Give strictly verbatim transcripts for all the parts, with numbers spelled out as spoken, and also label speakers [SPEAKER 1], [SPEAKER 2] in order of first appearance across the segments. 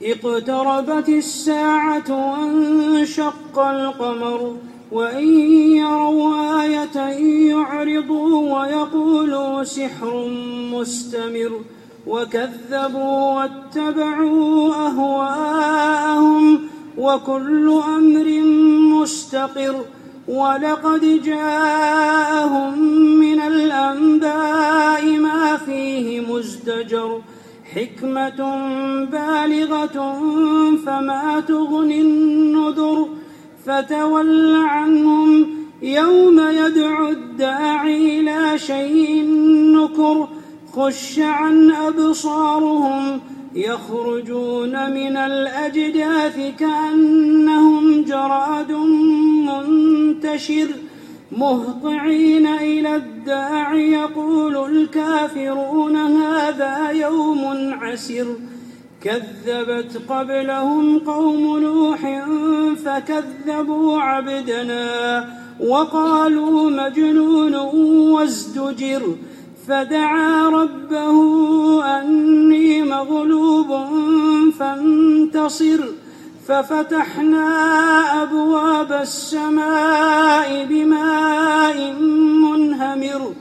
[SPEAKER 1] اقتربت الساعة وانشق القمر وإن يروا آية يعرضوا ويقولوا سحر مستمر وكذبوا واتبعوا أهواءهم وكل أمر مستقر ولقد جاءهم من الأنباء ما فيه مزدجر حكمة بالغة فما تغني النذر فتول عنهم يوم يدعو الداعي إلى شيء نكر خش عن أبصارهم يخرجون من الأجداث كأنهم جراد منتشر مهطعين إلى الداعي يقول الكافرون هذا يوم عسر كذبت قبلهم قوم نوح فكذبوا عبدنا وقالوا مجنون وازدجر فدعا ربه أني مغلوب فانتصر ففتحنا أبواب السماء بماء منهمر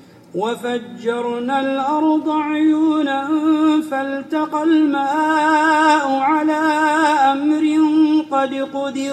[SPEAKER 1] وفجرنا الأرض عيونا فالتقى الماء على أمر قد قدر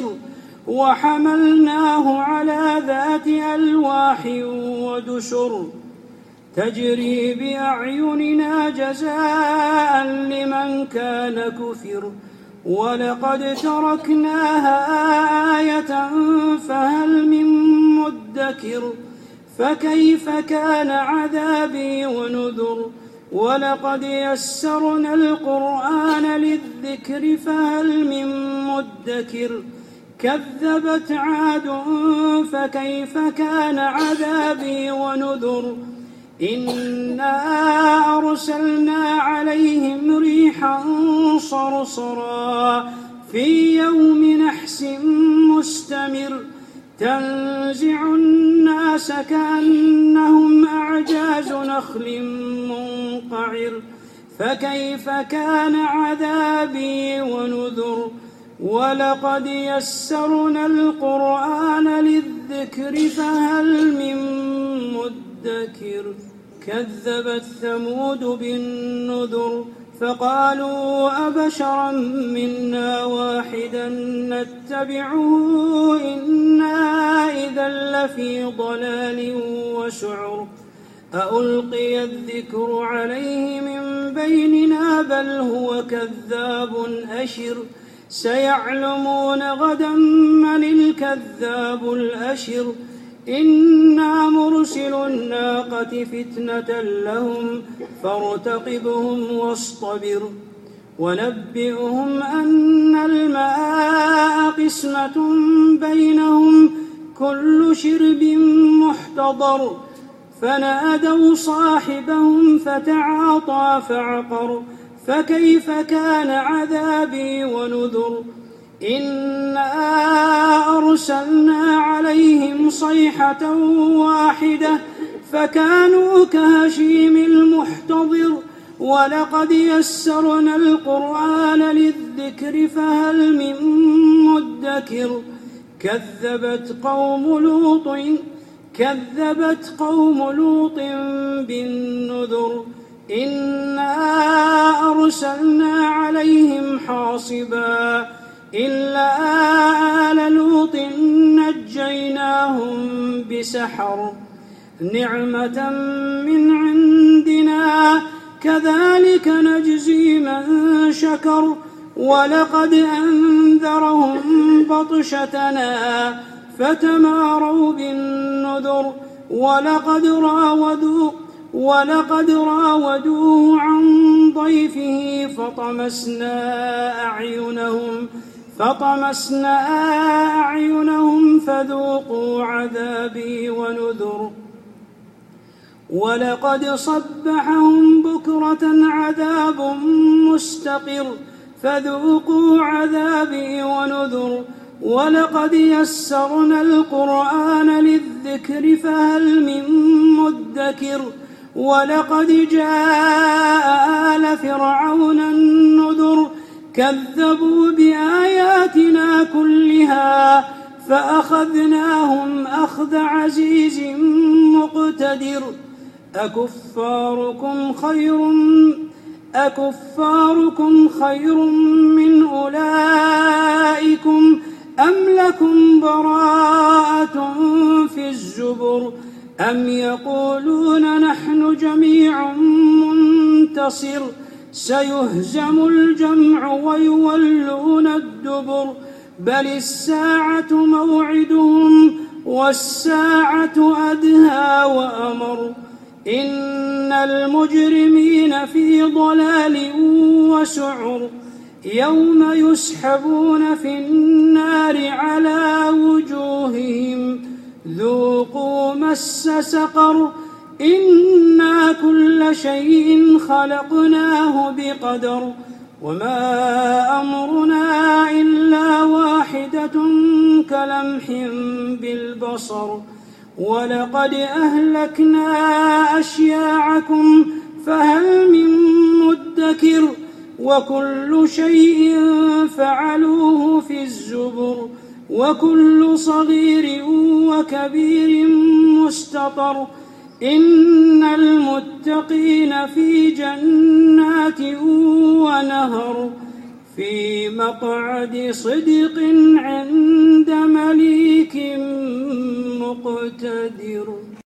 [SPEAKER 1] وحملناه على ذات ألواح ودسر تجري بأعيننا جزاء لمن كان كفر ولقد تركناها آية فهل من مدكر فكيف كان عذابي ونذر ولقد يسرنا القرآن للذكر فهل من مدكر كذبت عاد فكيف كان عذابي ونذر إنا أرسلنا عليهم ريحا صرصرا في يوم نحس مستمر تنزع الناس كأنهم أعجاز نخل منقعر فكيف كان عذابي ونذر ولقد يسرنا القرآن للذكر فهل من مدكر كذبت ثمود بالنذر فقالوا أبشرا منا واحدا نتبعه إنا إذا لفي ضلال وسعر أألقي الذكر عليه من بيننا بل هو كذاب أشر سيعلمون غدا من الكذاب الأشر إنا مرسل الناقة فتنة لهم فارتقبهم واصطبر ونبئهم أن الماء قسمة بينهم كل شرب محتضر فنادوا صاحبهم فتعاطى فعقر فكيف كان عذابي ونذر إنا أرسلنا عليهم صيحة واحدة فكانوا كهشيم المحتضر ولقد يسرنا القرآن للذكر فهل من مدكر كذبت قوم لوط كذبت قوم لوط بالنذر إنا أرسلنا عليهم حاصبا إلا آل لوط نجيناهم بسحر نعمة من عندنا كذلك نجزي من شكر ولقد أنذرهم بطشتنا فتماروا بالنذر ولقد راودوا ولقد راودوه عن ضيفه فطمسنا أعينهم فطمسنا أعينهم فذوقوا عذابي ونذر ولقد صبحهم بكرة عذاب مستقر فذوقوا عذابي ونذر ولقد يسرنا القرآن للذكر فهل من مدكر ولقد جاء آل فرعون النذر كذبوا بآياتنا كلها فأخذناهم أخذ عزيز مقتدر أكفاركم خير أكفاركم خير من أولئكم أم لكم براءة في الزبر أم يقولون نحن جميع منتصر سيهزم الجمع ويولون الدبر بل الساعة موعدهم والساعة أدهى وأمر إن المجرمين في ضلال وسعر يوم يسحبون في النار على وجوههم ذوقوا مس سقر إنا كل شيء خلقناه بقدر وما أمرنا إلا واحدة كلمح بالبصر ولقد أهلكنا أشياعكم فهل من مدكر وكل شيء فعلوه في الزبر وكل صغير وكبير مستطر إن المتقين في جنات ونهر في مقعد صدق عند مليك مقتدر.